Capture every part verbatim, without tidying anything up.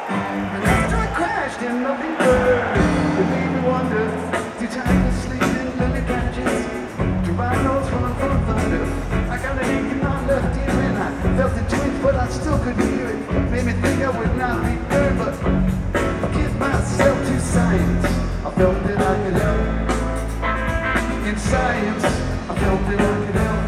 And after I crashed in lovely bird, it made me wonder, did I sleep in lily branches? Do rhinos run full of thunder? I got an ache in my left ear and I felt the twinge, but I still could hear it. Made me think I would not be good, but give myself to science. I felt that I could help. In science, I felt that I could help.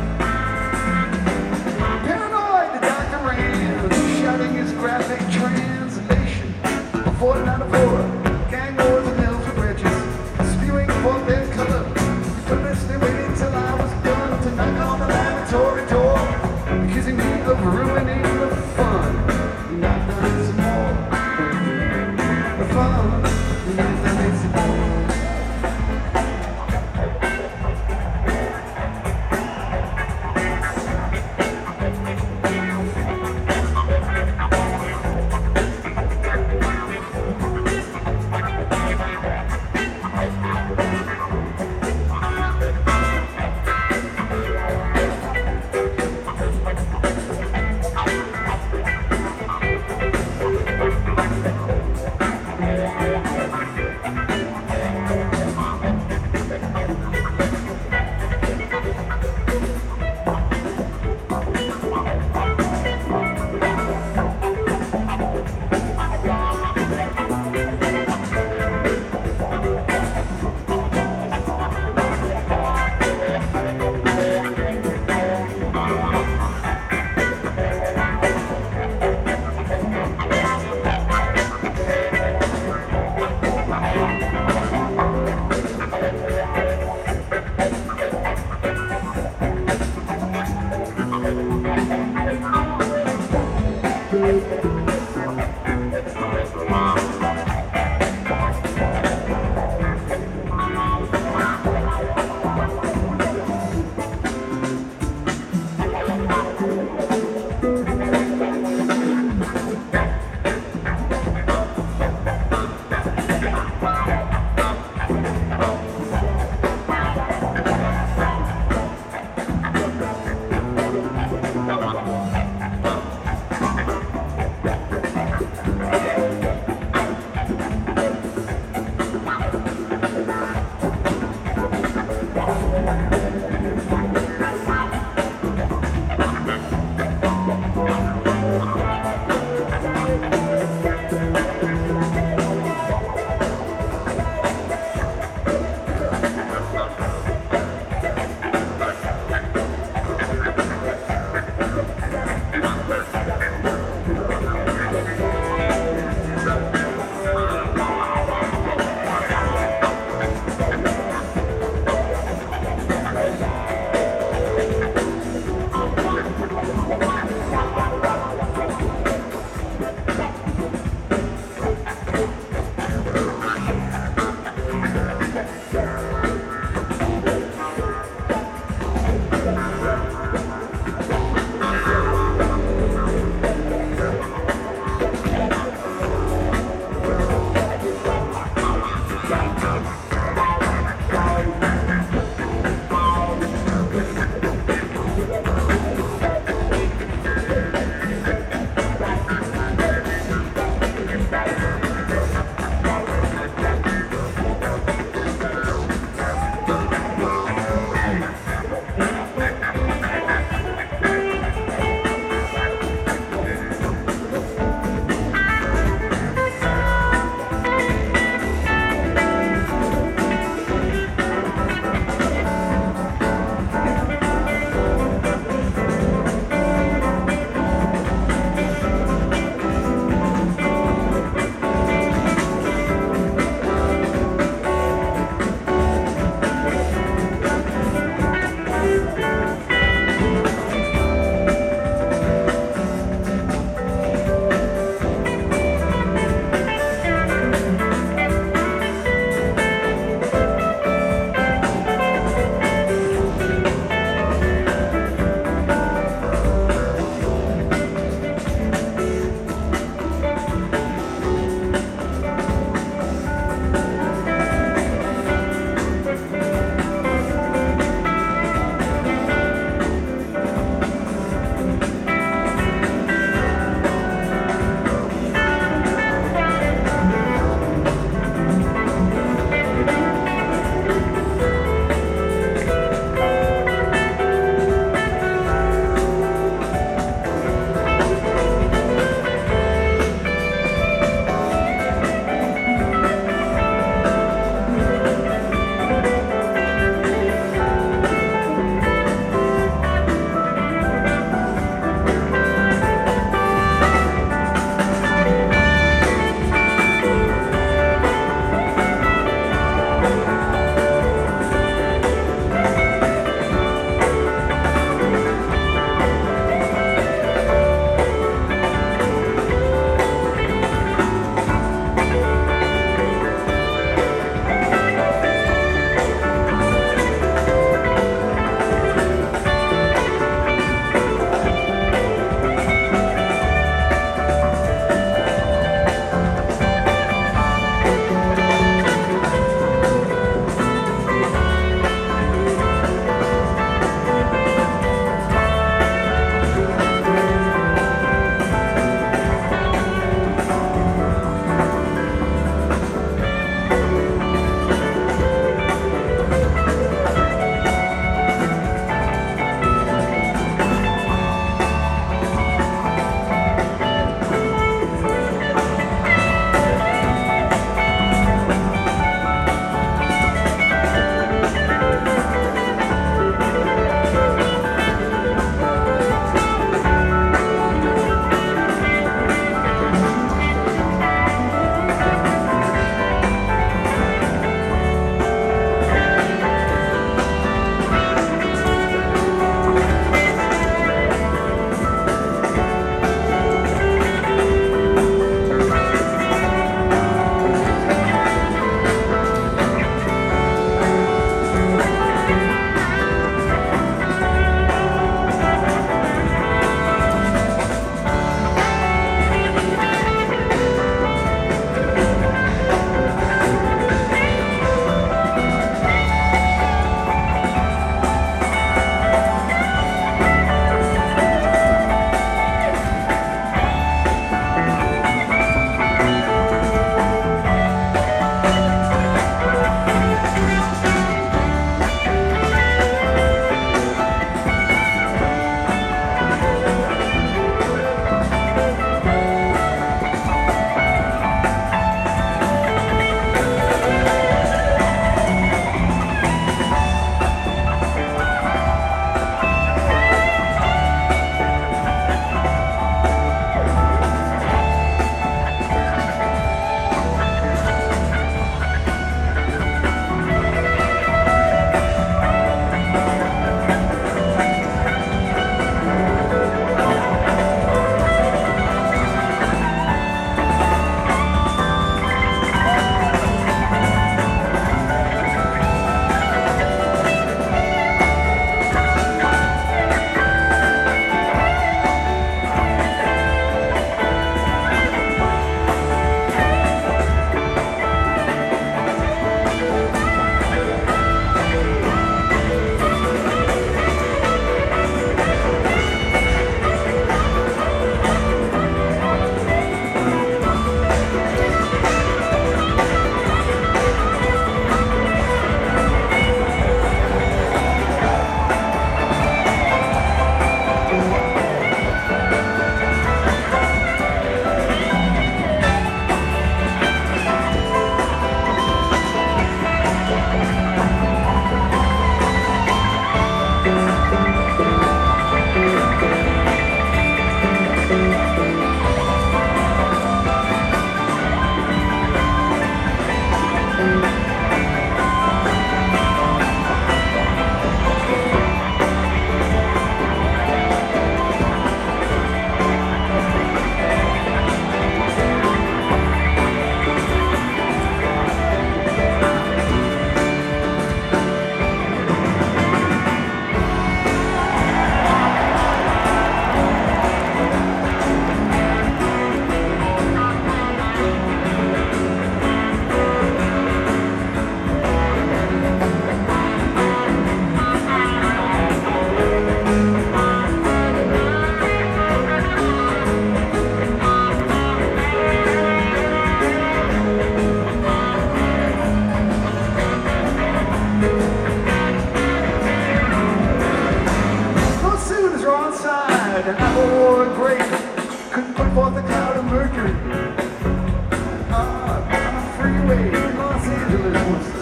Paranoid, the doctor ran, shouting his graphic translation. Before the night of horror, gang wars and hills with bridges, spewing forth their color. But listening, waiting till I was done to knock on the laboratory door, accusing me of ruining the fun. And I've done some more. The fun, and I've done some more.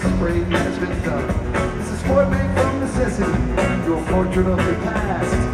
spray has been done. This is sport made from necessity, your portrait of the past.